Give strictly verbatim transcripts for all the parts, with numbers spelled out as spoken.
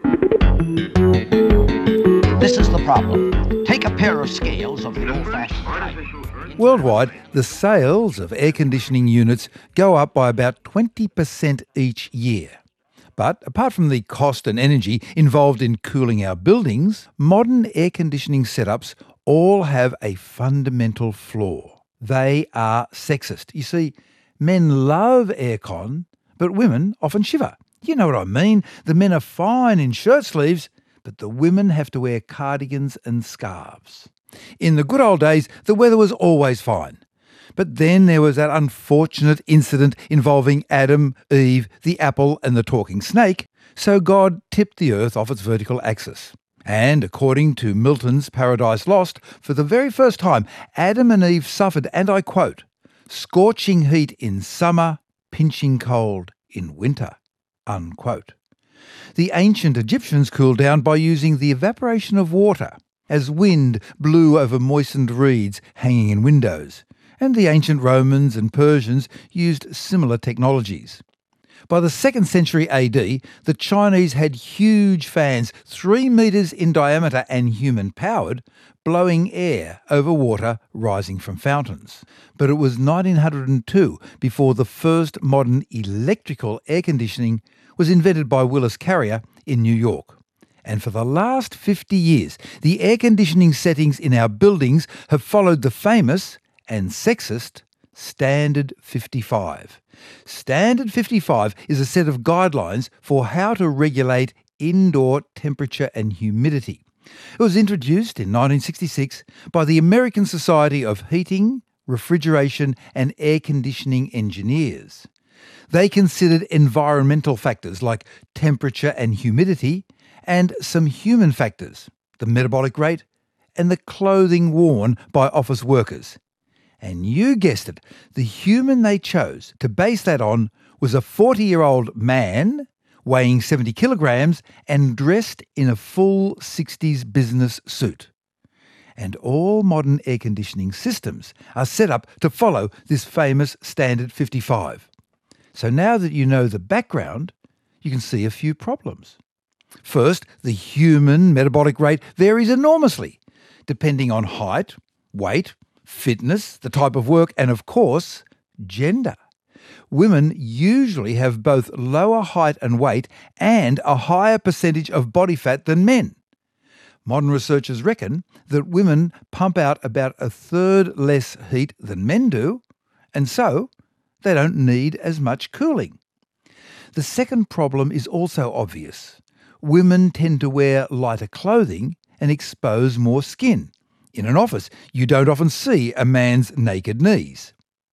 This is the problem. Take a pair of scales of the old-fashioned type. Worldwide, the sales of air conditioning units go up by about twenty percent each year. But apart from the cost and energy involved in cooling our buildings, modern air conditioning setups all have a fundamental flaw. They are sexist. You see, men love aircon, but women often shiver. You know what I mean. The men are fine in shirt sleeves, but the women have to wear cardigans and scarves. In the good old days, the weather was always fine. But then there was that unfortunate incident involving Adam, Eve, the apple and the talking snake, so God tipped the earth off its vertical axis. And according to Milton's Paradise Lost, for the very first time, Adam and Eve suffered, and I quote, "scorching heat in summer, pinching cold in winter," unquote. The ancient Egyptians cooled down by using the evaporation of water, as wind blew over moistened reeds hanging in windows. And the ancient Romans and Persians used similar technologies. By the second century A D, the Chinese had huge fans, three metres in diameter and human-powered, blowing air over water rising from fountains. But it was nineteen oh two before the first modern electrical air conditioning was invented by Willis Carrier in New York. And for the last fifty years, the air conditioning settings in our buildings have followed the famous and sexist Standard fifty-five. Standard fifty-five is a set of guidelines for how to regulate indoor temperature and humidity. It was introduced in nineteen sixty-six by the American Society of Heating, Refrigeration and Air Conditioning Engineers. They considered environmental factors like temperature and humidity, and some human factors, the metabolic rate and the clothing worn by office workers. And you guessed it, the human they chose to base that on was a forty-year-old man weighing seventy kilograms and dressed in a full sixties business suit. And all modern air conditioning systems are set up to follow this famous Standard fifty-five. So now that you know the background, you can see a few problems. First, the human metabolic rate varies enormously, depending on height, weight, fitness, the type of work, and of course, gender. Women usually have both lower height and weight and a higher percentage of body fat than men. Modern researchers reckon that women pump out about a third less heat than men do, and so they don't need as much cooling. The second problem is also obvious. Women tend to wear lighter clothing and expose more skin. In an office, you don't often see a man's naked knees.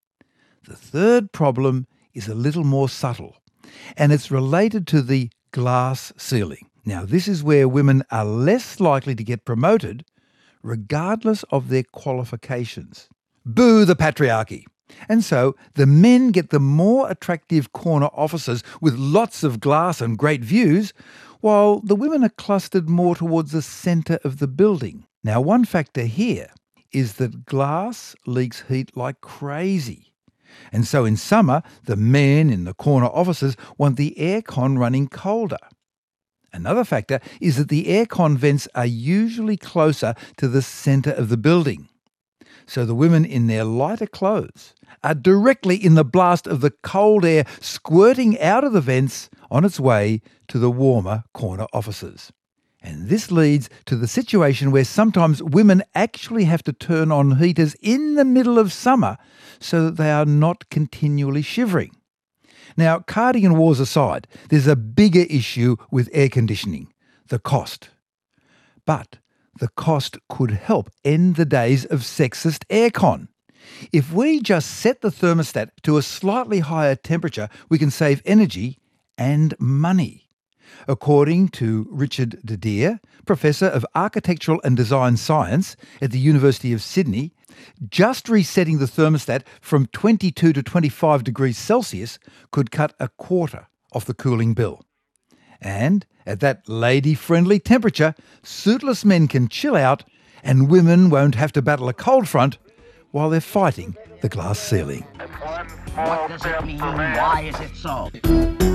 The third problem is a little more subtle, and it's related to the glass ceiling. Now, this is where women are less likely to get promoted, regardless of their qualifications. Boo the patriarchy! And so, the men get the more attractive corner offices with lots of glass and great views, while the women are clustered more towards the centre of the building. Now, one factor here is that glass leaks heat like crazy. And so in summer, the men in the corner offices want the aircon running colder. Another factor is that the aircon vents are usually closer to the centre of the building. So the women in their lighter clothes are directly in the blast of the cold air squirting out of the vents on its way to the warmer corner offices. And this leads to the situation where sometimes women actually have to turn on heaters in the middle of summer so that they are not continually shivering. Now, cardigan wars aside, there's a bigger issue with air conditioning: the cost. But the cost could help end the days of sexist aircon. If we just set the thermostat to a slightly higher temperature, we can save energy and money. According to Richard Dedier, Professor of Architectural and Design Science at the University of Sydney, just resetting the thermostat from twenty-two to twenty-five degrees Celsius could cut a quarter off the cooling bill. And at that lady-friendly temperature, suitless men can chill out and women won't have to battle a cold front while they're fighting the glass ceiling. What does it mean? Why is it so?